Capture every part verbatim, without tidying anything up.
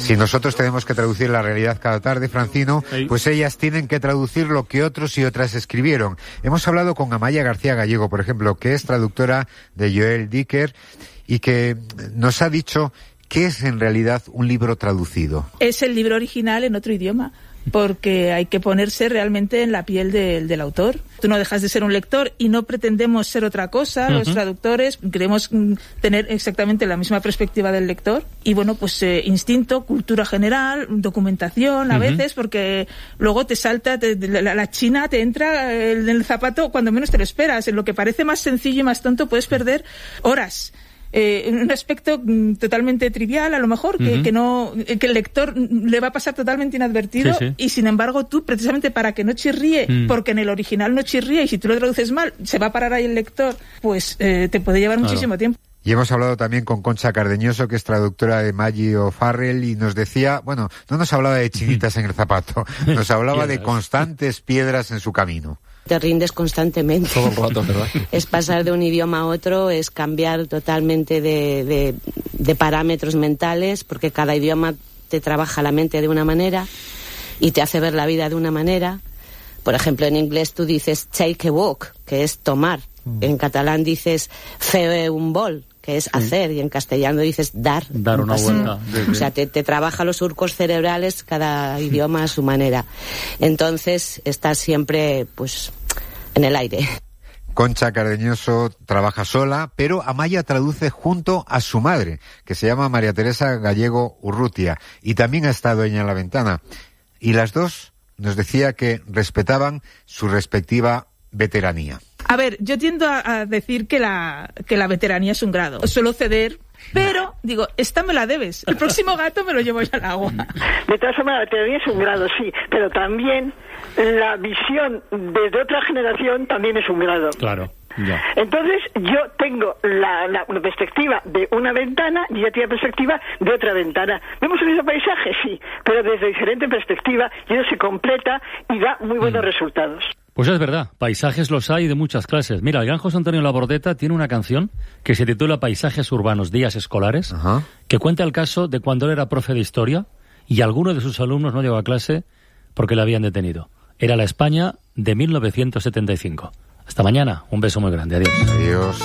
Si nosotros tenemos que traducir la realidad cada tarde, Francino, pues ellas tienen que traducir lo que otros y otras escribieron. Hemos hablado con Amaya García Gallego, por ejemplo, que es traductora de Joel Dicker y que nos ha dicho qué es en realidad un libro traducido. Es el libro original en otro idioma, porque hay que ponerse realmente en la piel de, del autor. Tú no dejas de ser un lector y no pretendemos ser otra cosa. Uh-huh. Los traductores queremos mm, tener exactamente la misma perspectiva del lector. Y bueno, pues eh, instinto, cultura general, documentación a uh-huh. veces, porque luego te salta, te, la, la china te entra en el zapato cuando menos te lo esperas. En lo que parece más sencillo y más tonto puedes perder horas. Eh, un aspecto mm, totalmente trivial, a lo mejor, que, uh-huh. que no, que el lector le va a pasar totalmente inadvertido, sí, sí. y sin embargo tú, precisamente para que no chirríe, uh-huh. porque en el original no chirría, y si tú lo traduces mal, se va a parar ahí el lector, pues eh, te puede llevar claro. muchísimo tiempo. Y hemos hablado también con Concha Cardeñoso, que es traductora de Maggie O'Farrell, y nos decía, bueno, no nos hablaba de chinitas en el zapato, nos hablaba de constantes piedras en su camino. Te rindes constantemente. Todo el rato, ¿verdad? Es pasar de un idioma a otro, es cambiar totalmente de, de, de parámetros mentales, porque cada idioma te trabaja la mente de una manera y te hace ver la vida de una manera. Por ejemplo, en inglés tú dices take a walk, que es tomar. Mm. En catalán dices fer un vol, que es hacer, y en castellano dices dar. Dar una vuelta. Sí, sí. O sea, te, te trabaja los surcos cerebrales, cada idioma a su manera. Entonces, estás siempre, pues, en el aire. Concha Cardeñoso trabaja sola, pero Amaya traduce junto a su madre, que se llama María Teresa Gallego Urrutia, y también ha estado ella en La Ventana. Y las dos nos decía que respetaban su respectiva veteranía. A ver, yo tiendo a, a decir que la que la veteranía es un grado. Suelo ceder, pero digo, esta me la debes. El próximo gato me lo llevo yo al agua. De todas formas, la veteranía es un grado, sí, pero también la visión desde otra generación también es un grado. Claro. Ya. Entonces yo tengo la, la, la perspectiva de una ventana y ella tiene la perspectiva de otra ventana. ¿Vemos el mismo paisaje? Sí, pero desde diferente perspectiva, y eso se completa y da muy buenos mm. resultados. Pues es verdad, paisajes los hay de muchas clases. Mira, el gran José Antonio Labordeta tiene una canción que se titula Paisajes urbanos, días escolares, uh-huh. que cuenta el caso de cuando él era profe de historia y alguno de sus alumnos no llegó a clase porque le habían detenido. Era la España de mil novecientos setenta y cinco. Hasta mañana, un beso muy grande, adiós. Adiós.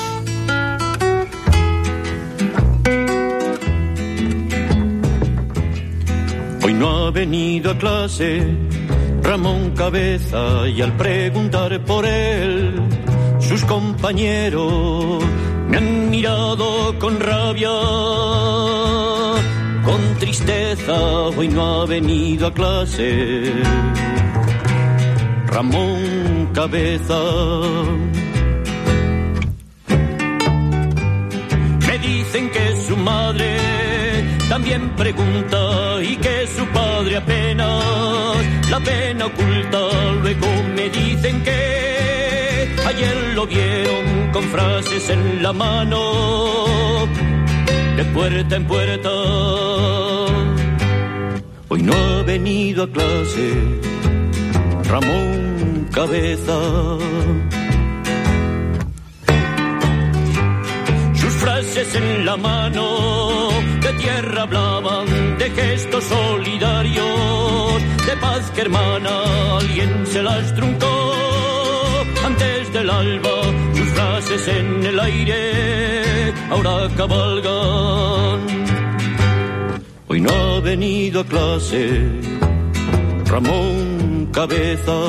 Hoy no ha venido a clase Ramón Cabeza, y al preguntar por él, sus compañeros me han mirado con rabia, con tristeza. Hoy no ha venido a clase Ramón Cabeza. Me dicen que su madre también pregunta y que su padre apenas la pena oculta. Luego me dicen que ayer lo vieron con frases en la mano, de puerta en puerta. Hoy no ha venido a clase Ramón Cabeza. Sus frases en la mano de tierra hablaban, de gestos solidarios, de paz que hermana. Alguien se las truncó antes del alba. Sus frases en el aire ahora cabalgan. Hoy no ha venido a clase Ramón Cabeza.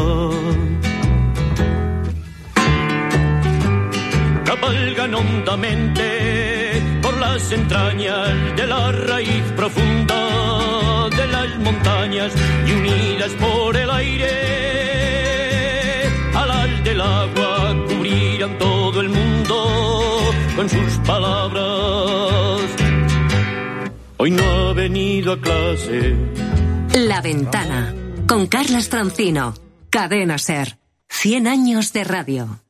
Cabalgan hondamente por las entrañas de la raíz profunda de las montañas, y unidas por el aire alas del agua cubrirán todo el mundo con sus palabras. Hoy no ha venido a clase La Ventana, con Carlas Francino. Cadena SER. cien años de radio.